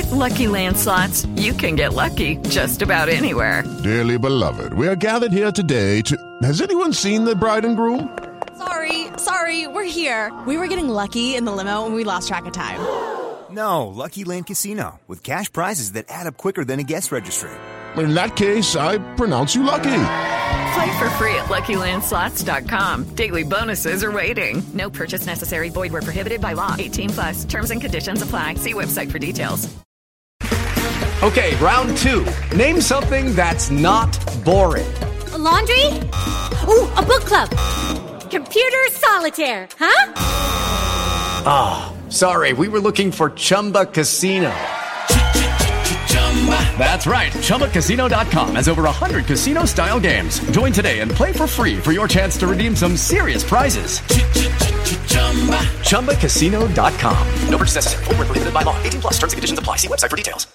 Lucky Land Slots, you can get lucky just about anywhere. Dearly beloved, we are gathered here today to... Has anyone seen the bride and groom? Sorry, we're here. We were getting lucky in the limo and we lost track of time. No, Lucky Land Casino, with cash prizes that add up quicker than a guest registry. In that case, I pronounce you lucky. Play for free at LuckyLandSlots.com. Daily bonuses are waiting. No purchase necessary. Void where prohibited by law. 18+. Terms and conditions apply. See website for details. Okay, round two. Name something that's not boring. A laundry? Ooh, a book club. Computer solitaire, huh? Sorry, we were looking for Chumba Casino. That's right. ChumbaCasino.com has over 100 casino-style games. Join today and play for free for your chance to redeem some serious prizes. ChumbaCasino.com. No purchase necessary. Void where prohibited by law. 18+. Terms and conditions apply. See website for details.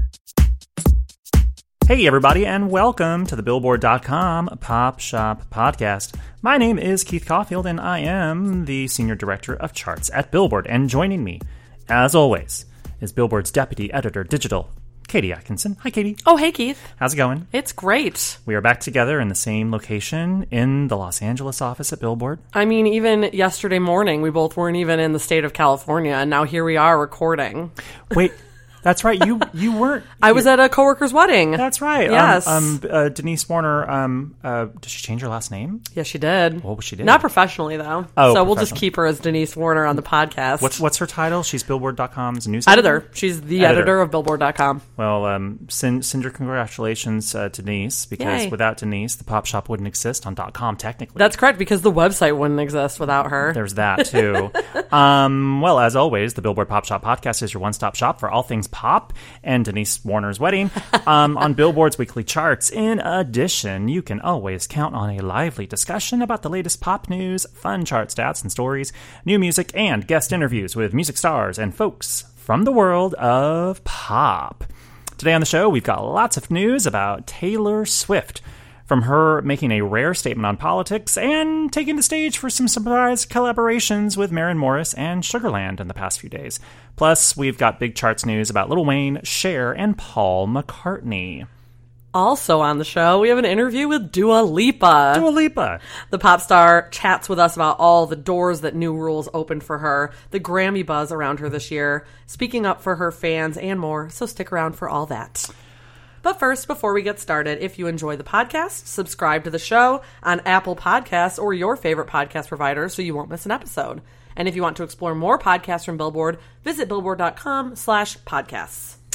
Hey, everybody, and welcome to the Billboard.com Pop Shop Podcast. My name is Keith Caulfield, and I am the Senior Director of Charts at Billboard. And joining me, as always, is Billboard's Deputy Editor Digital, Katie Atkinson. Hi, Katie. Oh, hey, Keith. How's it going? It's great. We are back together in the same location in the Los Angeles office at Billboard. I mean, even yesterday morning, we both weren't even in the state of California, and now here we are recording. Wait. That's right. You weren't. I was at a coworker's wedding. That's right. Yes. Denise Warner. Did she change her last name? Yes, she did. Well, she did. Not professionally though. Oh, so we'll just keep her as Denise Warner on the podcast. What's her title? She's Billboard.com's news editor. She's the editor of Billboard.com. Well, send your congratulations to Denise, because Yay. without Denise, the Pop Shop wouldn't exist on .com technically. That's correct, because the website wouldn't exist without her. There's that too. Well, as always, the Billboard Pop Shop Podcast is your one-stop shop for all things pop and Denise Warner's wedding on Billboard's weekly charts. In addition, you can always count on a lively discussion about the latest pop news, fun chart stats and stories, new music, and guest interviews with music stars and folks from the world of pop. Today on the show, we've got lots of news about Taylor Swift, from her making a rare statement on politics and taking the stage for some surprise collaborations with Maren Morris and Sugarland in the past few days. Plus, we've got big charts news about Lil Wayne, Cher, and Paul McCartney. Also on the show, we have an interview with Dua Lipa. Dua Lipa. The pop star chats with us about all the doors that New Rules opened for her, the Grammy buzz around her this year, speaking up for her fans, and more, so stick around for all that. But first, before we get started, if you enjoy the podcast, subscribe to the show on Apple Podcasts or your favorite podcast provider so you won't miss an episode. And if you want to explore more podcasts from Billboard, visit billboard.com/podcasts.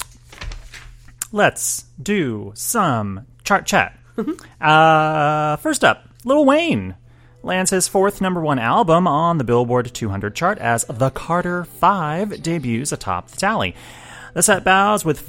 Let's do some chart chat. First up, Lil Wayne lands his fourth #1 album on the Billboard 200 chart as The Carter 5 debuts atop the tally. The set bows with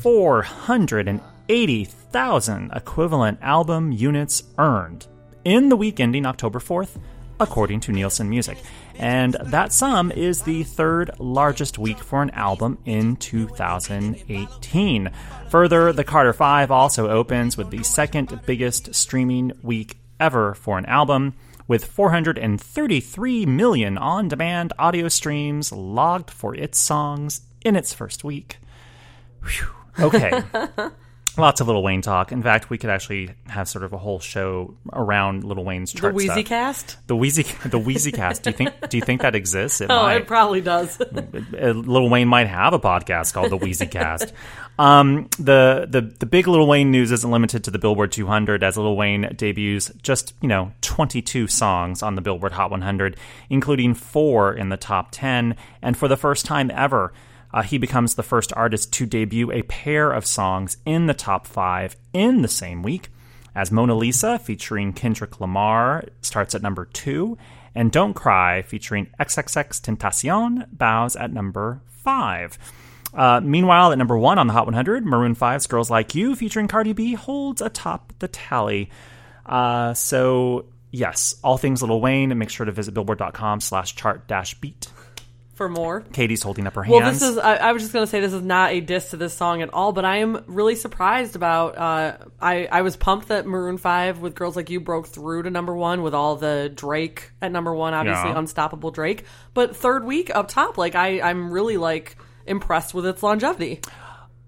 480,000 equivalent album units earned in the week ending October 4th, according to Nielsen Music. And that sum is the third largest week for an album in 2018. Further, The Carter 5 also opens with the second biggest streaming week ever for an album, with 433 million on-demand audio streams logged for its songs in its first week. Whew. Okay. Lots of Lil Wayne talk. In fact, we could actually have sort of a whole show around Lil Wayne's chart The stuff. Wheezycast? The Wheezycast. Do you think that exists? It Oh, might. it probably does. Lil Wayne might have a podcast called the Wheezycast. The big Lil Wayne news isn't limited to the Billboard 200, as Lil Wayne debuts just 22 songs on the Billboard Hot 100, including 4 in the top 10, and for the first time ever, he becomes the first artist to debut a pair of songs in the top 5 in the same week, as Mona Lisa, featuring Kendrick Lamar, starts at number 2, and Don't Cry, featuring XXXTentacion, bows at number 5. Meanwhile, at number 1 on the Hot 100, Maroon 5's Girls Like You, featuring Cardi B, holds atop the tally. So, yes, all things Lil Wayne, and make sure to visit billboard.com/chart-beat. For more. Katie's holding up her hands. Well, I was just going to say this is not a diss to this song at all, but I am really surprised about, I was pumped that Maroon 5 with Girls Like You broke through to number 1 with all the Drake at number 1, obviously Unstoppable Drake, but third week up top, I'm really impressed with its longevity.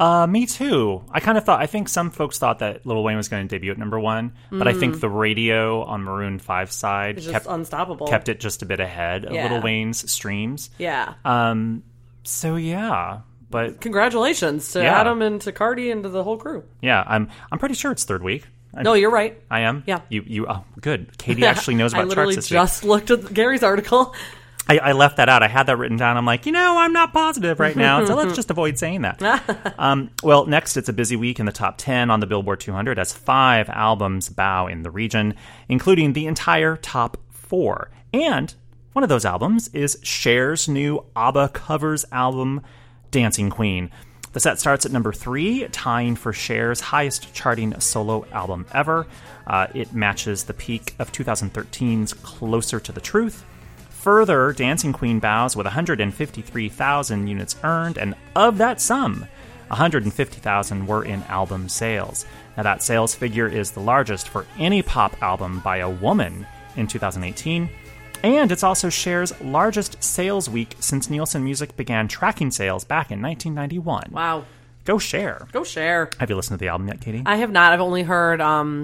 Me too. I think some folks thought that Lil Wayne was going to debut at number 1, but I think the radio on Maroon 5's side It's just unstoppable. kept it just a bit ahead of Lil Wayne's streams. Yeah. So yeah, but congratulations to Adam and to Cardi and to the whole crew. Yeah, I'm pretty sure it's third week. No, you're right. I am? Yeah. You oh, good. Katie actually knows about charts this week. I literally just looked at Gary's article. I left that out. I had that written down. I'm like, I'm not positive right now, so let's just avoid saying that. Well, next, it's a busy week in the top 10 on the Billboard 200 as 5 albums bow in the region, including the entire top 4. And one of those albums is Cher's new ABBA covers album, Dancing Queen. The set starts at number 3, tying for Cher's highest charting solo album ever. It matches the peak of 2013's Closer to the Truth. Further, Dancing Queen bows with 153,000 units earned, and of that sum, 150,000 were in album sales. Now, that sales figure is the largest for any pop album by a woman in 2018, and it's also Cher's largest sales week since Nielsen Music began tracking sales back in 1991. Wow. Go Cher. Go Cher. Have you listened to the album yet, Katie? I have not. I've only heard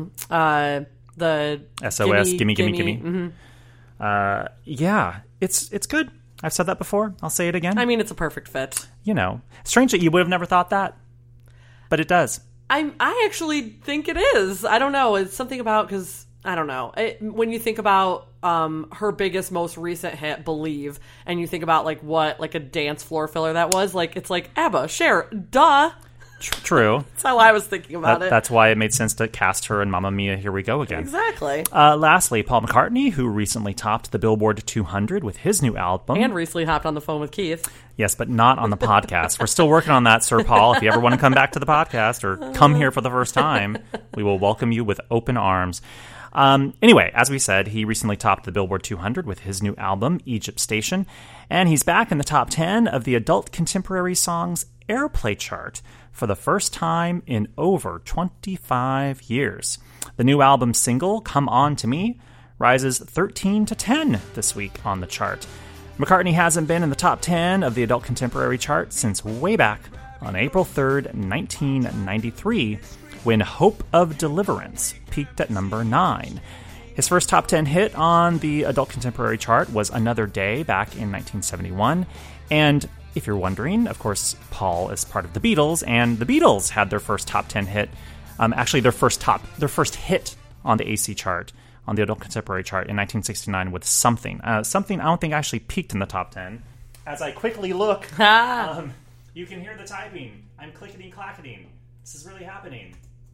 the SOS, Gimme. Mm-hmm. Yeah, it's good. I've said that before. I'll say it again. I mean, it's a perfect fit. Strange that you would have never thought that, but it does. I actually think it is. I don't know. It's something about, because, I don't know. When you think about her biggest, most recent hit, Believe, and you think about, what a dance floor filler that was, it's like, ABBA, Cher, duh. True. That's how I was thinking about it. That's why it made sense to cast her in Mamma Mia, Here We Go Again. Exactly. Lastly, Paul McCartney, who recently topped the Billboard 200 with his new album. And recently hopped on the phone with Keith. Yes, but not on the podcast. We're still working on that, Sir Paul. If you ever want to come back to the podcast or come here for the first time, we will welcome you with open arms. Anyway, as we said, he recently topped the Billboard 200 with his new album, Egypt Station, and he's back in the top 10 of the Adult Contemporary Songs Airplay chart for the first time in over 25 years. The new album single, Come On To Me, rises 13 to 10 this week on the chart. McCartney hasn't been in the top 10 of the Adult Contemporary chart since way back on April 3rd, 1993, when Hope of Deliverance peaked at number 9. His first top 10 hit on the Adult Contemporary chart was Another Day back in 1971, and if you're wondering, of course, Paul is part of the Beatles, and the Beatles had their first top 10 hit, their first hit on the AC chart, on the Adult Contemporary chart in 1969 with Something. Something I don't think actually peaked in the top 10. As I quickly look, you can hear the typing. I'm clickety-clacketing. This is really happening.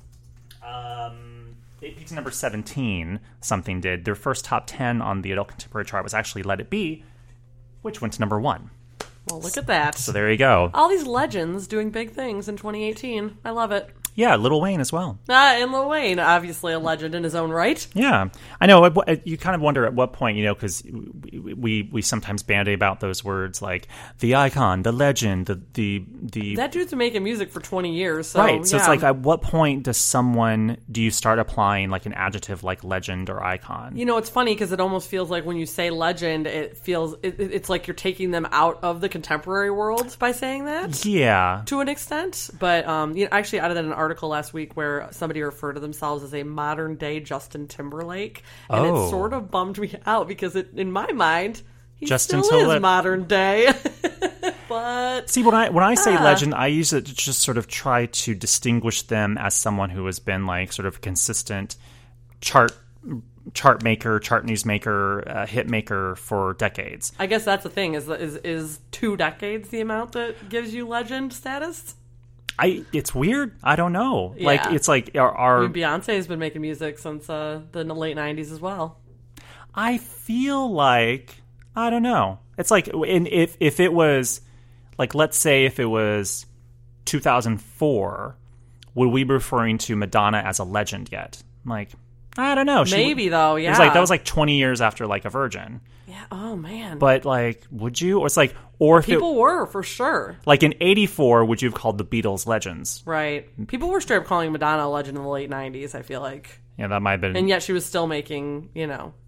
It peaked to number 17, Something did. Their first top 10 on the Adult Contemporary chart was actually Let It Be, which went to number 1. Well, look at that. So there you go. All these legends doing big things in 2018. I love it. Yeah, Lil Wayne as well. And Lil Wayne, obviously a legend in his own right. Yeah. I know, you kind of wonder at what point, because we sometimes bandy about those words like the icon, the legend, the... That dude's been making music for 20 years, so... Right, so it's like, at what point do you start applying an adjective like legend or icon? It's funny because it almost feels like when you say legend, it's like you're taking them out of the contemporary world by saying that. Yeah. To an extent. But actually, I did an article last week where somebody referred to themselves as a modern day Justin Timberlake, and it sort of bummed me out because in my mind he still is modern day. But see, when I say legend, I use it to just sort of try to distinguish them as someone who has been sort of a consistent chart maker, chart news maker, hit maker for decades. I guess that's the thing. Is 2 decades the amount that gives you legend status? It's weird. I don't know. Yeah. It's like our Beyonce's been making music since the late 90s as well. I feel like, I don't know. It's like, if it was, let's say if it was 2004, would we be referring to Madonna as a legend yet? I don't know. Maybe though, yeah. That was 20 years after A Virgin. Yeah. Oh man. But would you? Or it's or if people were for sure. In '84, would you have called the Beatles legends? Right. People were straight up calling Madonna a legend in the late '90s. I feel like. Yeah, that might have been. And yet she was still making,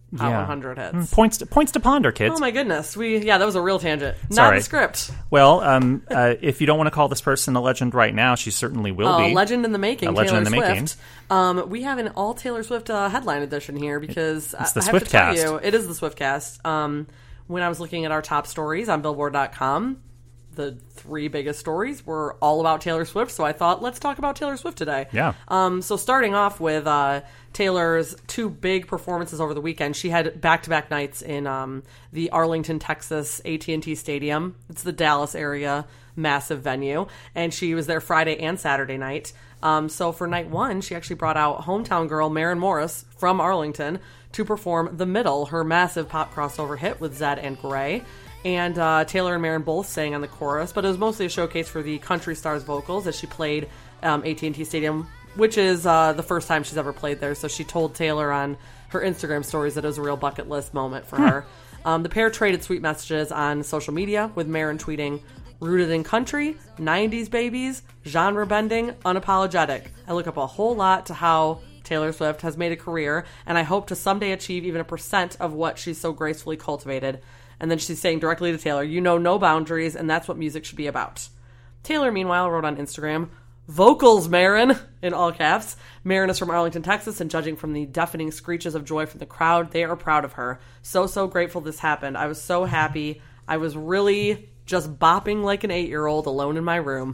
Hot 100 hits. Points to ponder, kids. Oh my goodness. That was a real tangent. It's Not all right. the script. Well, if you don't want to call this person a legend right now, she certainly will be. A legend in the making, A legend Taylor in the Swift. We have an all Taylor Swift headline edition here because It's the I have to tell Swiftcast. you, it is the Swiftcast. When I was looking at our top stories on Billboard.com, the 3 biggest stories were all about Taylor Swift, so I thought, let's talk about Taylor Swift today. Yeah. So starting off with Taylor's 2 big performances over the weekend. She had back-to-back nights in the Arlington, Texas AT&T Stadium. It's the Dallas area, massive venue. And she was there Friday and Saturday night. So for night 1, she actually brought out hometown girl Maren Morris from Arlington to perform The Middle, her massive pop crossover hit with Zedd and Grey. And Taylor and Maren both sang on the chorus, but it was mostly a showcase for the country star's vocals as she played AT&T Stadium, which is the first time she's ever played there. So she told Taylor on her Instagram stories that it was a real bucket list moment for her. The pair traded sweet messages on social media, with Maren tweeting, "Rooted in country, 90s babies, genre bending, unapologetic. I look up a whole lot to how Taylor Swift has made a career, and I hope to someday achieve even 1% of what she's so gracefully cultivated." And then she's saying directly to Taylor, "You know no boundaries, and that's what music should be about." Taylor, meanwhile, wrote on Instagram, "Vocals, Maren," in all caps. Maren is from Arlington, Texas, and judging from the deafening screeches of joy from the crowd, they are proud of her. So grateful this happened. I was so happy. I was really just bopping like an 8-year-old alone in my room.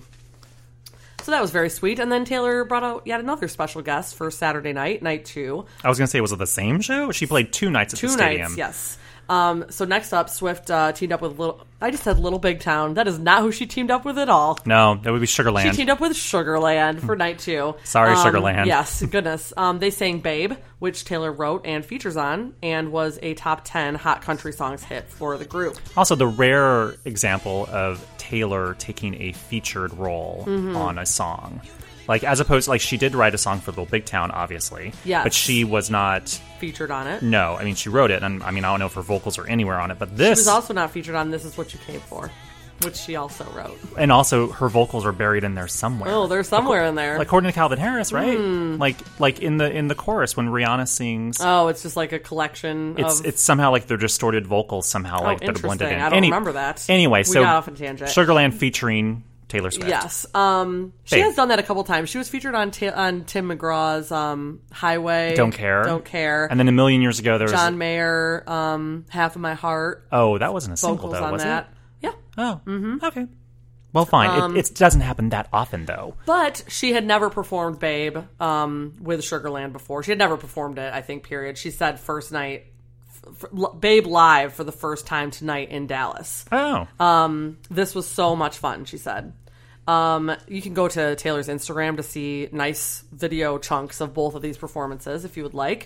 So that was very sweet. And then Taylor brought out yet another special guest for Saturday night, night 2. I was going to say, was it the same show? She played 2 nights at the stadium. 2 nights, yes. So next up, Swift teamed up with I just said Little Big Town. That is not who she teamed up with at all. No, that would be Sugarland. She teamed up with Sugarland for night 2. Sorry, Sugarland. Yes, goodness. They sang Babe, which Taylor wrote and features on, and was a top 10 hot country songs hit for the group. Also, the rare example of Taylor taking a featured role on a song. Like, as opposed, like, she did write a song for Little Big Town, obviously. Yes. But she was not featured on it. No, I mean, she wrote it, and I mean, I don't know if her vocals are anywhere on it, but this... She was also not featured on This Is What You Came For, which she also wrote. And also, her vocals are buried in there somewhere. Oh, they're somewhere in there. According to Calvin Harris, right? Like in the chorus when Rihanna sings. Oh, it's just like a collection of... It's somehow like they're distorted vocals somehow, like they're blended in. I don't remember that. Anyway, so we got off on a tangent. Sugarland featuring Taylor Swift. Yes. She has done that a couple times. She was featured on Tim McGraw's Highway. Don't Care. And then a million years ago there was... John Mayer, Half of My Heart. Oh, that wasn't a single, vocals though, on was that. it? Yeah. Oh, okay. Well, fine. It doesn't happen that often, though. But she had never performed Babe with Sugarland before. She had never performed it, I think, period. She said first night, Babe live for the first time tonight in Dallas. Oh. This was so much fun, she said. You can go to Taylor's Instagram to see nice video chunks of both of these performances if you would like.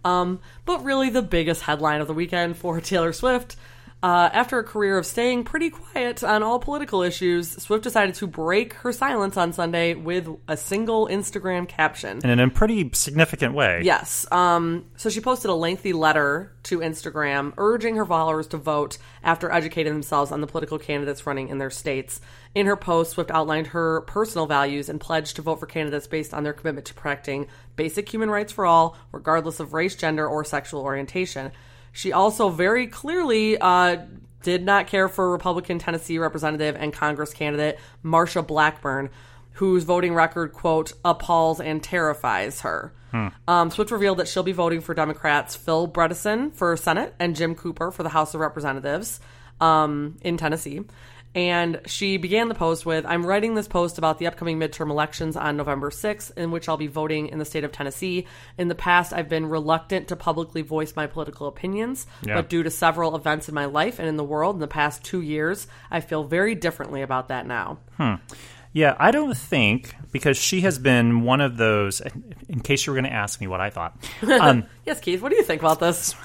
But really the biggest headline of the weekend for Taylor Swift, after a career of staying pretty quiet on all political issues, Swift decided to break her silence on Sunday with a single Instagram caption. And in a pretty significant way. Yes. So she posted a lengthy letter to Instagram urging her followers to vote after educating themselves on the political candidates running in their states. In her post, Swift outlined her personal values and pledged to vote for candidates based on their commitment to protecting basic human rights for all, regardless of race, gender, or sexual orientation. She also very clearly did not care for Republican Tennessee Representative and Congress candidate Marsha Blackburn, whose voting record, quote, appalls and terrifies her. Swift revealed that she'll be voting for Democrats Phil Bredesen for Senate and Jim Cooper for the House of Representatives in Tennessee. And she began the post with, "I'm writing this post about the upcoming midterm elections on November 6th, in which I'll be voting in the state of Tennessee. In the past, I've been reluctant to publicly voice my political opinions, but due to several events in my life and in the world in the past 2 years, I feel very differently about that now." Yeah, I don't think, because she has been one of those, in case you were going to ask me what I thought. Yes, Keith, what do you think about this?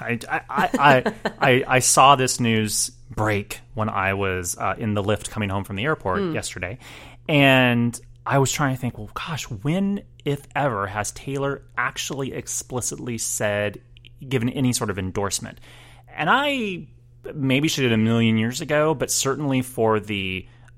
I saw this news break when I was in the lift coming home from the airport yesterday, and I was trying to think, well, gosh, when, if ever, has Taylor actually explicitly given any sort of endorsement? And maybe she did a million years ago, but certainly for the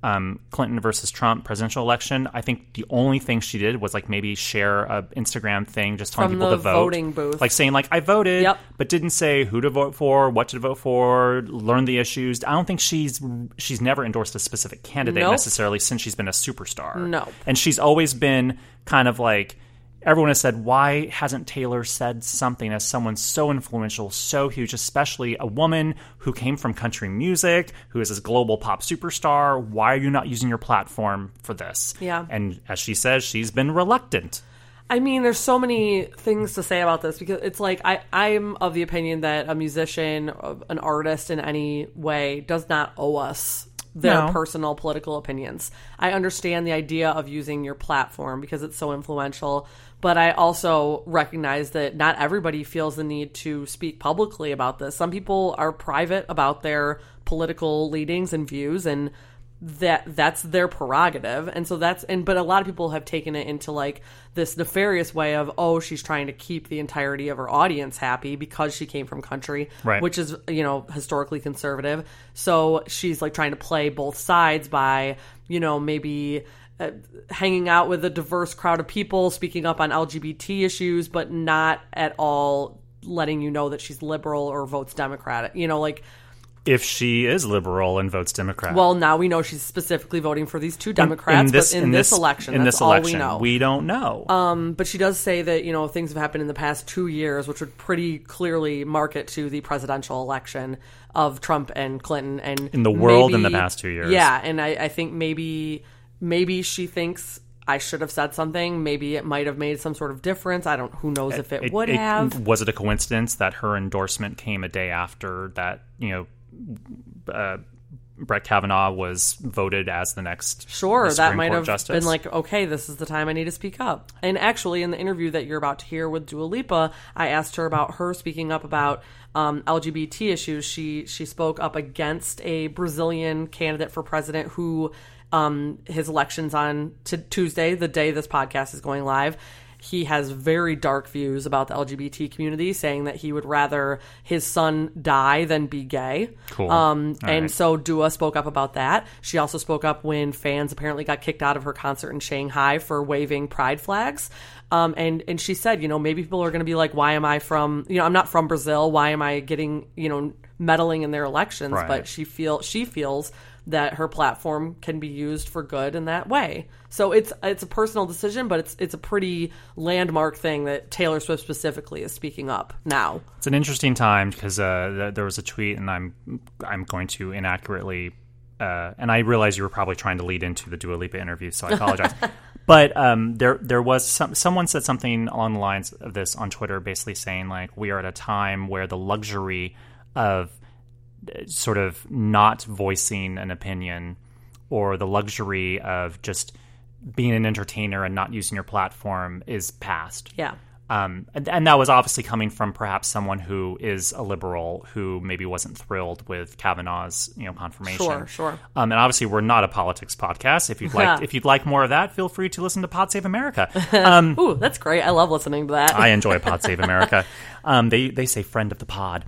Clinton versus Trump presidential election, I think the only thing she did was like maybe share a Instagram thing just telling From people the to vote. voting booth. Like saying like, I voted, but didn't say who to vote for, what to vote for, learn the issues. I don't think she's never endorsed a specific candidate necessarily since she's been a superstar. No. And she's always been kind of like, everyone has said, why hasn't Taylor said something as someone so influential, so huge, especially a woman who came from country music, who is this global pop superstar? Why are you not using your platform for this? Yeah. And as she says, she's been reluctant. I mean, there's so many things to say about this because it's like I'm of the opinion that a musician, an artist in any way does not owe us their personal political opinions. I understand the idea of using your platform because it's so influential, but I also recognize that not everybody feels the need to speak publicly about this. Some people are private about their political leanings and views, and that's their prerogative. And so but a lot of people have taken it into like this nefarious way of, oh, she's trying to keep the entirety of her audience happy because she came from country, which is, historically conservative. So she's like trying to play both sides by, maybe hanging out with a diverse crowd of people, speaking up on LGBT issues, but not at all letting you know that she's liberal or votes Democratic, if she is liberal and votes Democrat. Well, now we know she's specifically voting for these two Democrats, but in this election, that's all we know. We don't know. But she does say that, things have happened in the past 2 years, which would pretty clearly mark it to the presidential election of Trump and Clinton. And in the world in the past 2 years. Yeah, and I think maybe she thinks I should have said something. Maybe it might have made some sort of difference. Who knows if it would have. Was it a coincidence that her endorsement came a day after that, Brett Kavanaugh was voted as the next that might have Justice? Been like, okay, this is the time I need to speak up. And actually, in the interview that you're about to hear with Dua Lipa, I asked her about her speaking up about LGBT issues. She spoke up against a Brazilian candidate for president who his election's on Tuesday, the day this podcast is going live. He has very dark views about the LGBT community, saying that he would rather his son die than be gay. Cool. So Dua spoke up about that. She also spoke up when fans apparently got kicked out of her concert in Shanghai for waving pride flags. And she said, maybe people are going to be like, why am I from, I'm not from Brazil. Why am I getting, meddling in their elections? Right. But she feels that her platform can be used for good in that way. So it's a personal decision, but it's a pretty landmark thing that Taylor Swift specifically is speaking up now. It's an interesting time because there was a tweet, and I'm going to inaccurately, and I realize you were probably trying to lead into the Dua Lipa interview, so I apologize. But there was someone said something along the lines of this on Twitter, basically saying like, we are at a time where the luxury of sort of not voicing an opinion, or the luxury of just being an entertainer and not using your platform is past. Yeah. And that was obviously coming from perhaps someone who is a liberal who maybe wasn't thrilled with Kavanaugh's confirmation. Sure. And obviously we're not a politics podcast. If you'd like more of that, feel free to listen to Pod Save America. Ooh, that's great. I love listening to that. I enjoy Pod Save America. They say friend of the pod.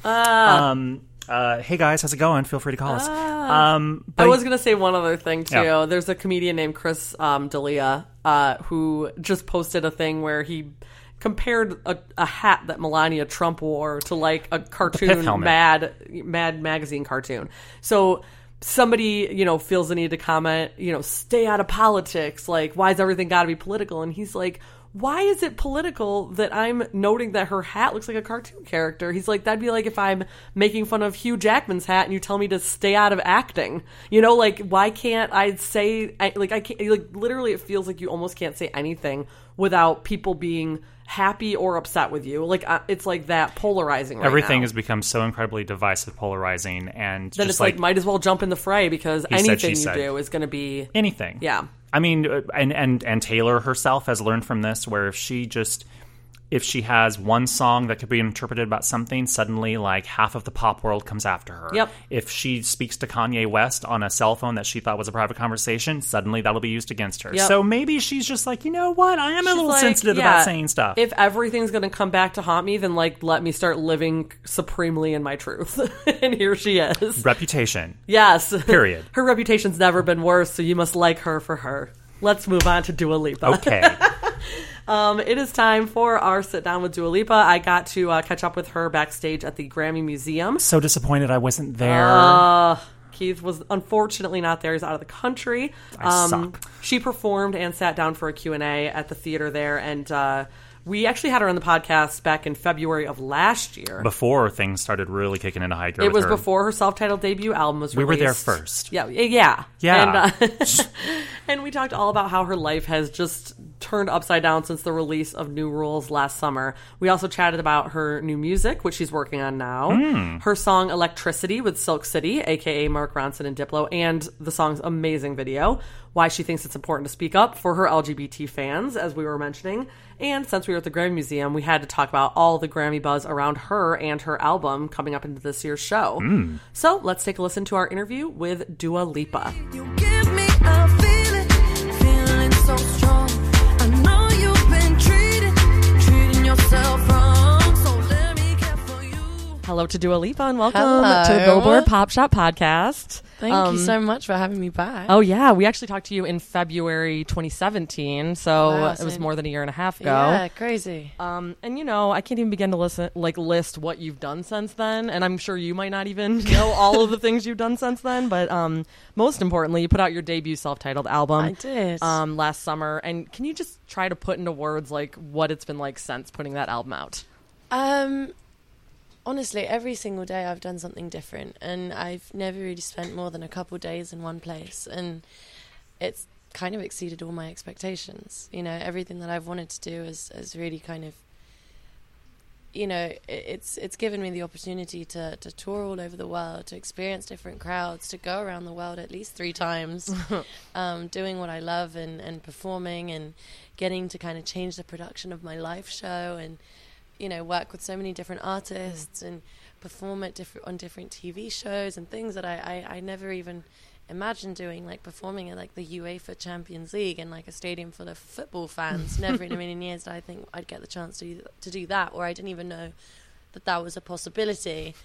Hey guys, how's it going? Feel free to call us. I was going to say one other thing too. Yeah. There's a comedian named Chris D'Elia who just posted a thing where he compared a hat that Melania Trump wore to like a cartoon, Mad magazine cartoon. So somebody, feels the need to comment, stay out of politics. Like, why is everything got to be political? And he's like, why is it political that I'm noting that her hat looks like a cartoon character? He's like, that'd be like if I'm making fun of Hugh Jackman's hat and you tell me to stay out of acting. Why can't I say, I can't, literally it feels like you almost can't say anything without people being happy or upset with you. It's like that polarizing right Everything now. has become so incredibly divisive, polarizing, and then just it's like might as well jump in the fray because anything you do is going to be anything. Yeah. I mean, and Taylor herself has learned from this, where if if she has one song that could be interpreted about something, suddenly like half of the pop world comes after her. Yep. If she speaks to Kanye West on a cell phone that she thought was a private conversation, suddenly that'll be used against her. Yep. So maybe she's just like, you know what? I am a little like, sensitive about saying stuff. If everything's going to come back to haunt me, then like let me start living supremely in my truth. And here she is. Reputation. Yes. Period. Her reputation's never been worse, so you must like her for her. Let's move on to Dua Lipa. Okay. It is time for our sit down with Dua Lipa. I got to catch up with her backstage at the Grammy Museum. So disappointed I wasn't there. Keith was unfortunately not there. He's out of the country. I suck. She performed and sat down for a Q&A at the theater there, and we actually had her on the podcast back in February of last year. Before things started really kicking into high gear. It was her. Before her self-titled debut album was released. We were there first. Yeah. Yeah. And we talked all about how her life has just turned upside down since the release of New Rules last summer. We also chatted about her new music, which she's working on now. Her song Electricity with Silk City, a.k.a. Mark Ronson and Diplo, and the song's amazing video. Why she thinks it's important to speak up for her LGBT fans, as we were mentioning. And since we were at the Grammy Museum, we had to talk about all the Grammy buzz around her and her album coming up into this year's show. So let's take a listen to our interview with Dua Lipa. You give me a feeling so strong. I know you've been treating yourself wrong, so let me care for you. Hello to Dua Lipa and welcome Hello. to the Billboard Pop Shop Podcast. Thank you so much for having me back. Oh, yeah. We actually talked to you in February 2017, so Wow, it was more than a year and a half ago. Yeah, crazy. And, you know, I can't even begin to list what you've done since then, and I'm sure you might not even know all of the things you've done since then, but most importantly, you put out your debut self-titled album. I did. Last summer, and can you just try to put into words, like, what it's been like since putting that album out? Honestly, every single day I've done something different, and I've never really spent more than a couple days in one place, and it's kind of exceeded all my expectations. You know, everything that I've wanted to do has really kind of, you know, it's given me the opportunity to tour all over the world, to experience different crowds, to go around the world at least 3 times, doing what I love and performing and getting to kind of change the production of my live show and, you know, work with so many different artists and perform on different TV shows and things that I never even imagined doing, like performing at like the UEFA Champions League in like a stadium full of football fans. Never in a million years did I think I'd get the chance to do that, or I didn't even know that was a possibility.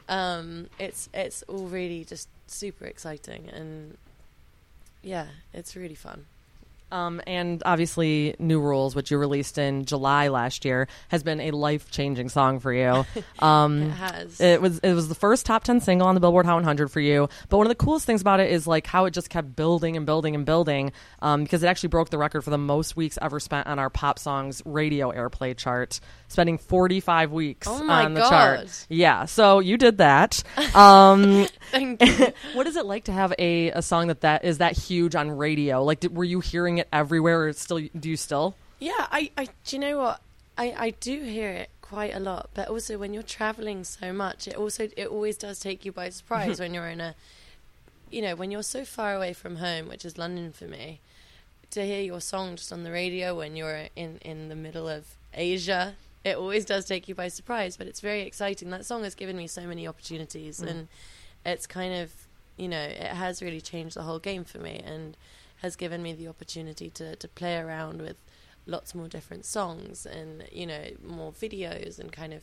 It's all really just super exciting, and yeah, it's really fun. And obviously New Rules, which you released in July last year, has been a life-changing song for you. It has. It was the first top 10 single on the Billboard Hot 100 for you. But one of the coolest things about it is like how it just kept building and building and building, because it actually broke the record for the most weeks ever spent on our Pop Songs radio airplay chart, spending 45 weeks on the chart. Yeah, so you did that. Thank you. What is it like to have a song that is that huge on radio? Like, were you hearing it everywhere, or do you still? Yeah, I do you know what? I do hear it quite a lot, but also when you're traveling so much, it always does take you by surprise when you're when you're so far away from home, which is London for me, to hear your song just on the radio when you're in the middle of Asia. It always does take you by surprise, but it's very exciting. That song has given me so many opportunities, and it's kind of, you know, it has really changed the whole game for me and has given me the opportunity to play around with lots more different songs and, you know, more videos and kind of,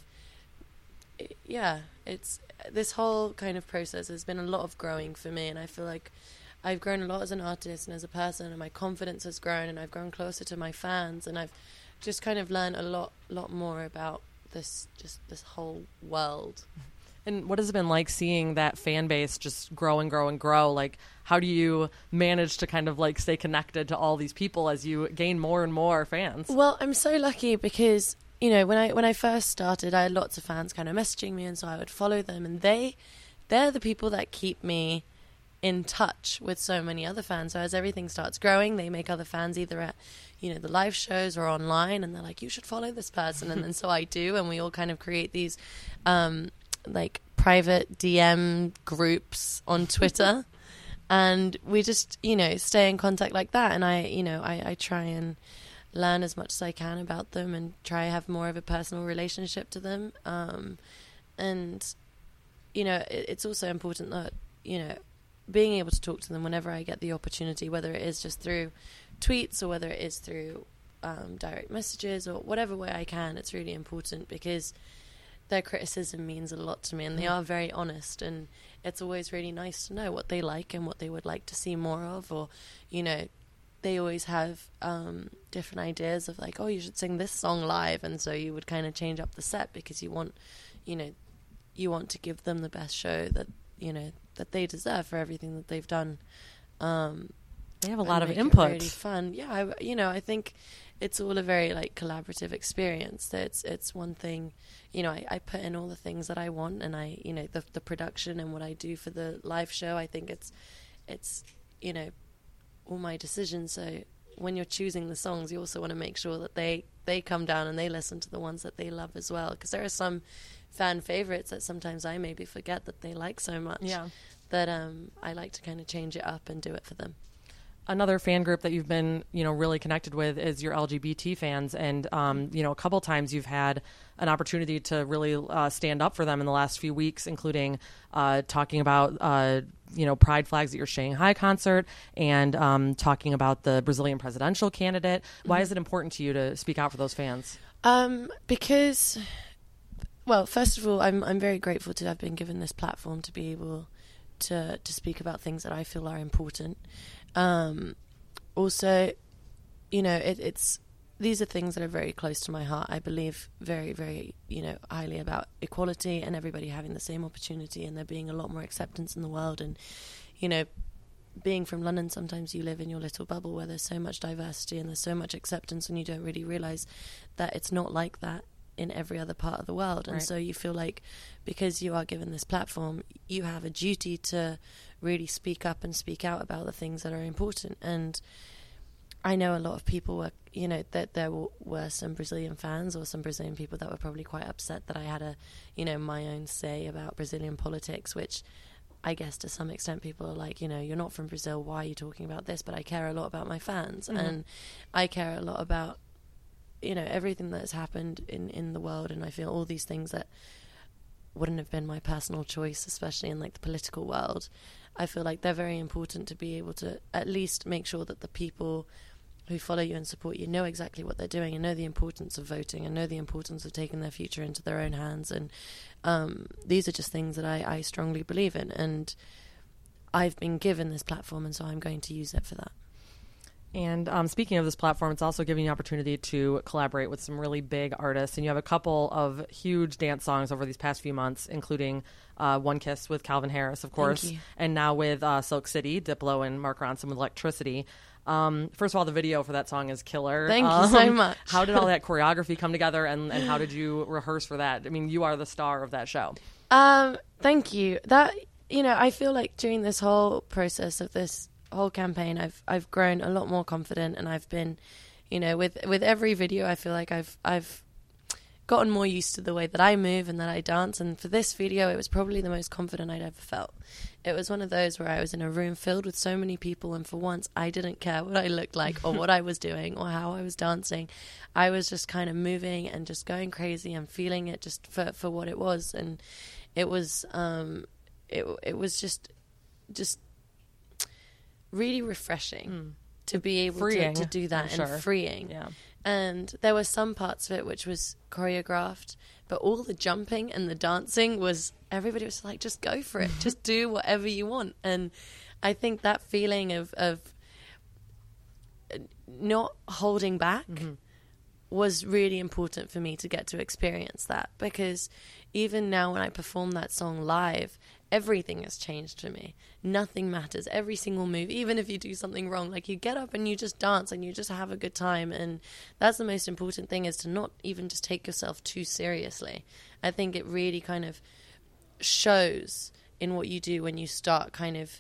yeah, it's this whole kind of process has been a lot of growing for me, and I feel like I've grown a lot as an artist and as a person, and my confidence has grown, and I've grown closer to my fans, and I've just kind of learned a lot more about this whole world. And what has it been like seeing that fan base just grow and grow and grow? Like, how do you manage to kind of like stay connected to all these people as you gain more and more fans? Well, I'm so lucky because, you know, when I first started, I had lots of fans kind of messaging me, and so I would follow them, and they're the people that keep me in touch with so many other fans. So as everything starts growing, they make other fans either at, you know, the live shows or online, and they're like, you should follow this person. And then so I do, and we all kind of create these like private DM groups on Twitter. And we just, you know, stay in contact like that. And I try and learn as much as I can about them and try to have more of a personal relationship to them. And, you know, it's also important that, you know, being able to talk to them whenever I get the opportunity, whether it is just through tweets or whether it is through direct messages or whatever way I can, it's really important because their criticism means a lot to me, and they are very honest, and it's always really nice to know what they like and what they would like to see more of, or, you know, they always have different ideas of like, oh, you should sing this song live, and so you would kind of change up the set because you want, you know, you want to give them the best show that, you know, that they deserve for everything that they've done. They have a lot of make input. it really fun. Yeah, I think it's all a very like collaborative experience. It's one thing, you know, I put in all the things that I want, and I, you know, the production and what I do for the live show. I think it's you know, all my decisions. So when you're choosing the songs, you also want to make sure that they come down and they listen to the ones that they love as well, because there are some fan favorites that sometimes I maybe forget that they like so much. Yeah. That I like to kind of change it up and do it for them. Another fan group that you've been, you know, really connected with is your LGBT fans. And, you know, a couple times you've had an opportunity to really stand up for them in the last few weeks, including talking about, you know, pride flags at your Shanghai concert and talking about the Brazilian presidential candidate. Why is it important to you to speak out for those fans? Because, well, first of all, I'm very grateful to have been given this platform to be able to speak about things that I feel are important. Also, you know, it's these are things that are very close to my heart. I believe very, very, you know, highly about equality and everybody having the same opportunity, and there being a lot more acceptance in the world. And, you know, being from London, sometimes you live in your little bubble where there's so much diversity and there's so much acceptance, and you don't really realize that it's not like that in every other part of the world. And so you feel like because you are given this platform, you have a duty to really speak up and speak out about the things that are important. And I know a lot of people were, you know, that there were some Brazilian fans or some Brazilian people that were probably quite upset that I had a, you know, my own say about Brazilian politics, which I guess to some extent people are like, you know, you're not from Brazil, why are you talking about this? But I care a lot about my fans, and I care a lot about, you know, everything that has happened in the world. And I feel all these things that wouldn't have been my personal choice, especially in like the political world, I feel like they're very important to be able to at least make sure that the people who follow you and support you know exactly what they're doing and know the importance of voting and know the importance of taking their future into their own hands. And these are just things that I strongly believe in, and I've been given this platform, and so I'm going to use it for that. And speaking of this platform, it's also giving you an opportunity to collaborate with some really big artists. And you have a couple of huge dance songs over these past few months, including One Kiss with Calvin Harris, of course, and now with Silk City, Diplo and Mark Ronson with Electricity. First of all, the video for that song is killer. Thank you so much. How did all that choreography come together, and how did you rehearse for that? I mean, you are the star of that show. Thank you. That, you know, I feel like during this whole process of this whole campaign, I've grown a lot more confident, and I've been, you know, with every video, I feel like I've gotten more used to the way that I move and that I dance. And for this video, it was probably the most confident I'd ever felt. It was one of those where I was in a room filled with so many people, and for once I didn't care what I looked like or what I was doing or how I was dancing. I was just kind of moving and just going crazy and feeling it just for what it was. And it was it was just really refreshing to be able to do that, and freeing. Yeah. And there were some parts of it which was choreographed, but all the jumping and the dancing was, everybody was like, just go for it. Just do whatever you want. And I think that feeling of not holding back was really important for me to get to experience that, because even now when I perform that song live, everything has changed for me. Nothing matters. Every single move, even if you do something wrong, like you get up and you just dance and you just have a good time. And that's the most important thing, is to not even just take yourself too seriously. I think it really kind of shows in what you do when you start kind of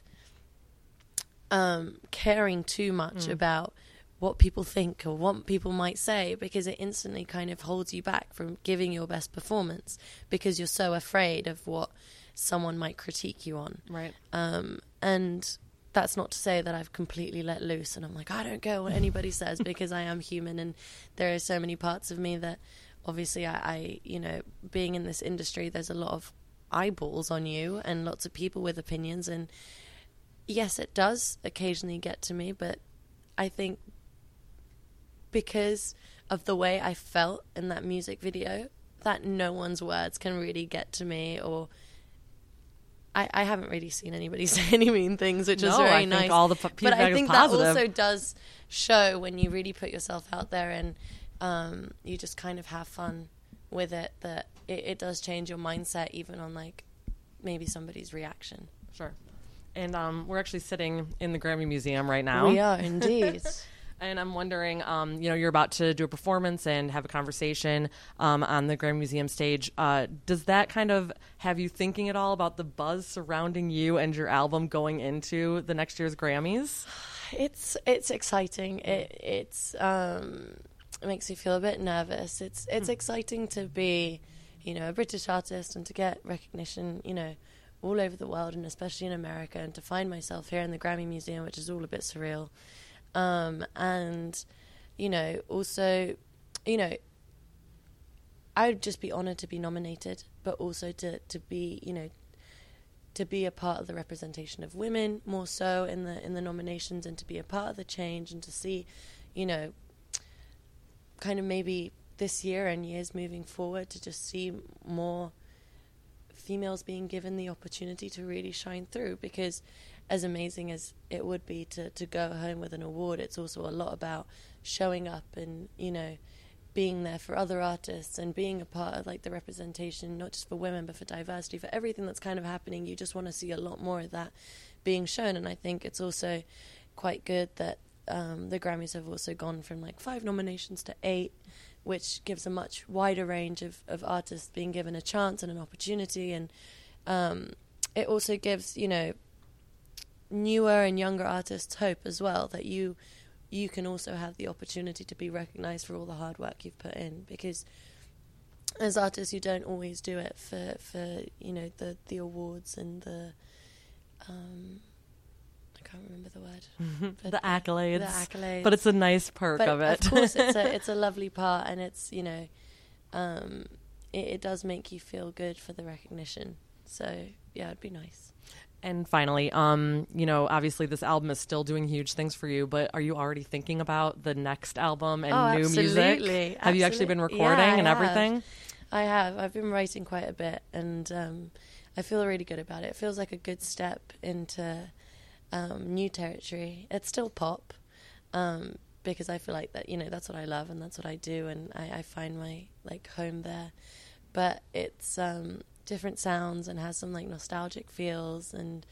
caring too much about what people think or what people might say, because it instantly kind of holds you back from giving your best performance, because you're so afraid of what someone might critique you on. Right. And that's not to say that I've completely let loose and I'm like, I don't care what anybody says, because I am human and there are so many parts of me that obviously I you know, being in this industry, there's a lot of eyeballs on you and lots of people with opinions, and yes, it does occasionally get to me, but I think because of the way I felt in that music video, that no one's words can really get to me. Or I haven't really seen anybody say any mean things, which is very nice. All the feedback but I think is positive. that also does show when you really put yourself out there and you just kind of have fun with it, that it does change your mindset even on like maybe somebody's reaction. Sure. And we're actually sitting in the Grammy Museum right now. We are indeed. And I'm wondering, you know, you're about to do a performance and have a conversation on the Grammy Museum stage. Does that kind of have you thinking at all about the buzz surrounding you and your album going into the next year's Grammys? It's exciting. It makes me feel a bit nervous. It's exciting to be, you know, a British artist and to get recognition, you know, all over the world and especially in America, and to find myself here in the Grammy Museum, which is all a bit surreal. And, you know, also, you know, I would just be honored to be nominated, but also to be, you know, to be a part of the representation of women more so in the nominations, and to be a part of the change, and to see, you know, kind of maybe this year and years moving forward, to just see more females being given the opportunity to really shine through. Because as amazing as it would be to go home with an award, it's also a lot about showing up and, you know, being there for other artists and being a part of like the representation, not just for women but for diversity, for everything that's kind of happening. You just want to see a lot more of that being shown. And I think it's also quite good that the Grammys have also gone from like 5 nominations to 8, which gives a much wider range of artists being given a chance and an opportunity. And it also gives, you know, newer and younger artists hope as well, that you can also have the opportunity to be recognized for all the hard work you've put in. Because as artists, you don't always do it for you know, the awards and the I can't remember the word. The accolades. The accolades. But it's a nice perk of it. Of course, it's a lovely part, and it's, you know, it does make you feel good for the recognition. So yeah, it'd be nice. And finally, you know, obviously this album is still doing huge things for you, but are you already thinking about the next album and new music? Have you actually been recording and everything? I have. I've been writing quite a bit, and I feel really good about it. It feels like a good step into new territory. It's still pop, because I feel like that, you know, that's what I love and that's what I do, and I find my like home there. But it's different sounds and has some like nostalgic feels, and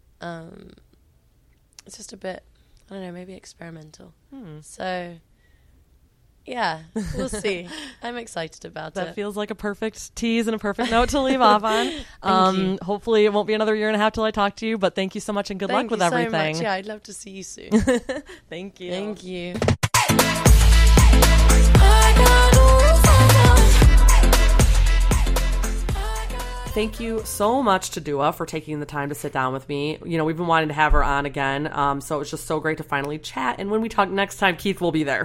it's just a bit, I don't know, maybe experimental. So yeah, we'll see. I'm excited about it. That feels like a perfect tease and a perfect note to leave off on. Hopefully it won't be another year and a half till I talk to you, but thank you so much and good luck with everything. Thank you so much. Yeah, I'd love to see you soon. Thank you. Thank you. Thank you so much to Dua for taking the time to sit down with me. You know, we've been wanting to have her on again, so it was just so great to finally chat. And when we talk next time, Keith will be there.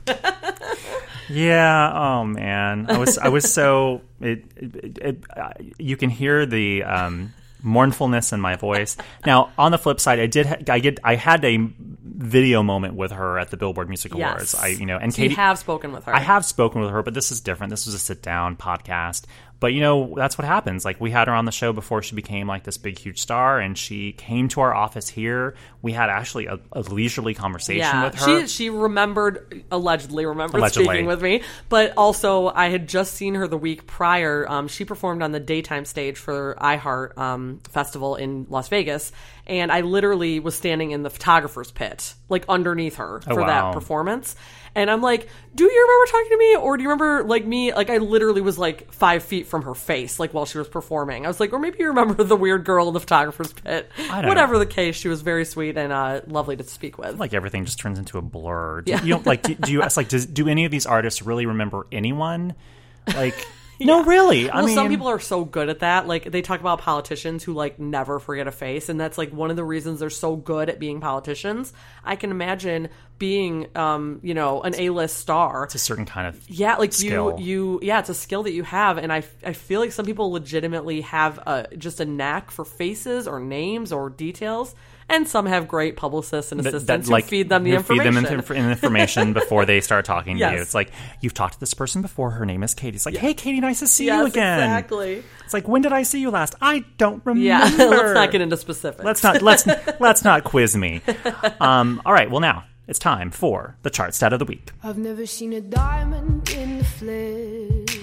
Yeah. Oh man, I was so you can hear the mournfulness in my voice. Now, on the flip side, I had a video moment with her at the Billboard Music Awards. And Katie, you have spoken with her. I have spoken with her, but this is different. This was a sit down podcast. But, you know, that's what happens. Like, we had her on the show before she became, like, this big, huge star, and she came to our office here. We had actually a leisurely conversation with her. She allegedly remembered speaking with me. But also, I had just seen her the week prior. She performed on the daytime stage for iHeart Festival in Las Vegas, and I literally was standing in the photographer's pit, like, underneath her for that performance. And I'm like, do you remember talking to me? Or do you remember, like, me? Like, I literally was, like, 5 feet from her face, like, while she was performing. I was like, or maybe you remember the weird girl in the photographer's pit. Whatever the case, she was very sweet and lovely to speak with. Like, everything just turns into a blur. Do you, like, do any of these artists really remember anyone? Like... No, really. I mean, some people are so good at that. Like, they talk about politicians who, like, never forget a face, and that's, like, one of the reasons they're so good at being politicians. I can imagine being, you know, an A-list star. It's a certain kind of skill. skill. It's a skill that you have, and I feel like some people legitimately have just a knack for faces or names or details, and some have great publicists and assistants who feed them the information. Feed them information before they start talking to Yes. you. It's like, you've talked to this person before. Her name is Katie. It's like, hey, Katie, nice to see you Yes, again. exactly. It's like, when did I see you last? I don't remember. Yeah, let's not get into specifics. Let's not quiz me. All right, well now it's time for the chart stat of the week. I've never seen a diamond in the flesh.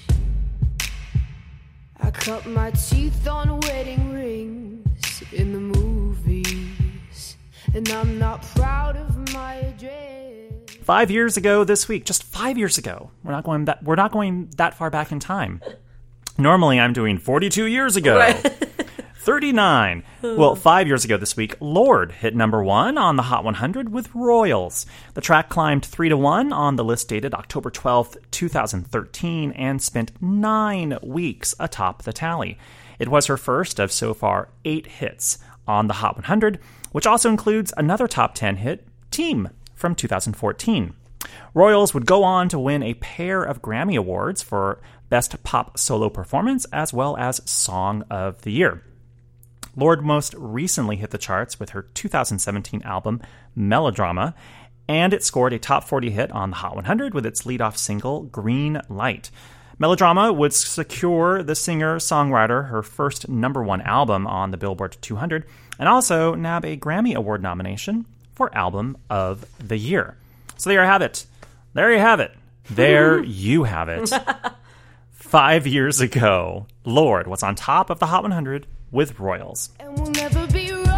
I cut my teeth on wedding rings in the movies, and I'm not proud of my address. 5 years ago this week, just 5 years ago. We're not going that far back in time. Normally I'm doing 42 years ago. Right. 39. Well, 5 years ago this week, Lorde hit number 1 on the Hot 100 with Royals. The track climbed 3 to 1 on the list dated October 12th, 2013, and spent 9 weeks atop the tally. It was her first of so far 8 hits on the Hot 100, which also includes another top 10 hit, Team, from 2014. Royals would go on to win a pair of Grammy Awards for Best Pop Solo Performance as well as Song of the Year. Lorde most recently hit the charts with her 2017 album, Melodrama, and it scored a top 40 hit on the Hot 100 with its leadoff single, Green Light. Melodrama would secure the singer-songwriter her first number 1 album on the Billboard 200, and also nab a Grammy Award nomination for Album of the Year. So there you have it. There you have it. There you have it. 5 years ago, Lorde was on top of the Hot 100 with Royals. And we'll never be royals.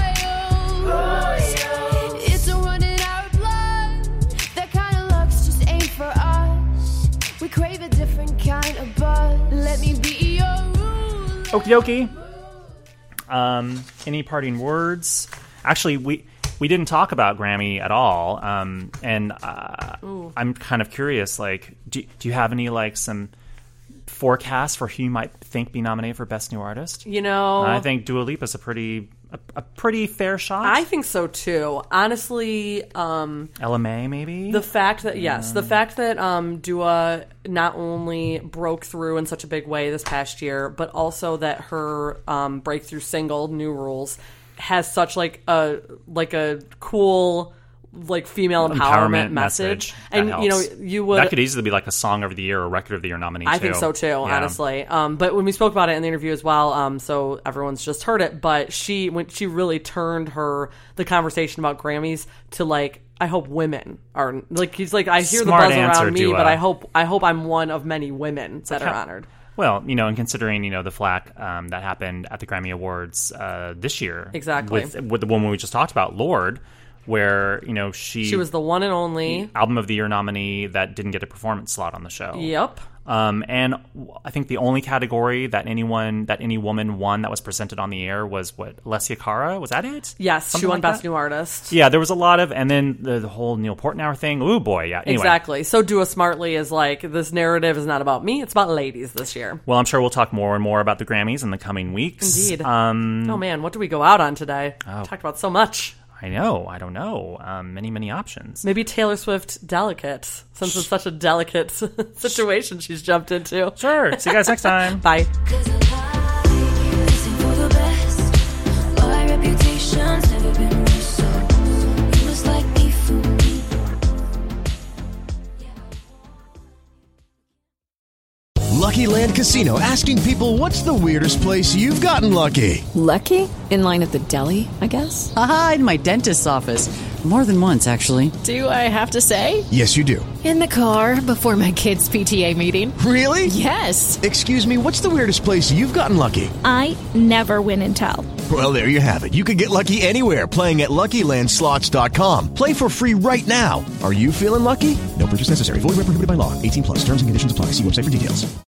It's a run in our blood. That kind of luck's just ain't for us. We crave a different kind of buzz. Let me be your ruler. Okie dokie. Any parting words? Actually, we didn't talk about Grammy at all. And I'm kind of curious, like, do you have any, like, some forecast for who you might think be nominated for Best New Artist? You know, I think Dua Lipa's a pretty fair shot. I think so too. Honestly, Ella Mai, maybe? the fact that Dua not only broke through in such a big way this past year, but also that her breakthrough single, New Rules, has such like a cool, like, female empowerment message. And that you know, helps. you would, that could easily be like a Song of the Year or Record of the Year nominee too. I think so too, honestly. But when we spoke about it in the interview as well, so everyone's just heard it, but she really turned the conversation about Grammys to, like, I hope women are, like, he's like, I hear Smart the buzz answer, around me, Dua. but I hope I'm one of many women that are honored. Well, you know, and considering, you know, the flack that happened at the Grammy Awards this year. Exactly. With the woman we just talked about, Lorde, where, you know, she was the one and only Album of the Year nominee that didn't get a performance slot on the show. Yep. And I think the only category that any woman won that was presented on the air was Alessia Cara? Was that it? Yes, Something she won like Best that? New Artist. Yeah, there was a lot of, and then the whole Neil Portnow thing. Ooh, boy, yeah. Anyway. Exactly. So Dua smartly is like, this narrative is not about me, it's about ladies this year. Well, I'm sure we'll talk more and more about the Grammys in the coming weeks. Indeed. Oh man, what do we go out on today? Talked about so much. I know. I don't know. Many options. Maybe Taylor Swift Delicate, since it's such a delicate situation she's jumped into. Sure. See you guys next time. Bye. Lucky Land Casino, asking people, what's the weirdest place you've gotten lucky? Lucky? In line at the deli, I guess? Aha, in my dentist's office. More than once, actually. Do I have to say? Yes, you do. In the car before my kids' PTA meeting. Really? Yes. Excuse me, what's the weirdest place you've gotten lucky? I never win and tell. Well, there you have it. You can get lucky anywhere, playing at LuckyLandSlots.com. Play for free right now. Are you feeling lucky? No purchase necessary. Void where prohibited by law. 18+. Terms and conditions apply. See website for details.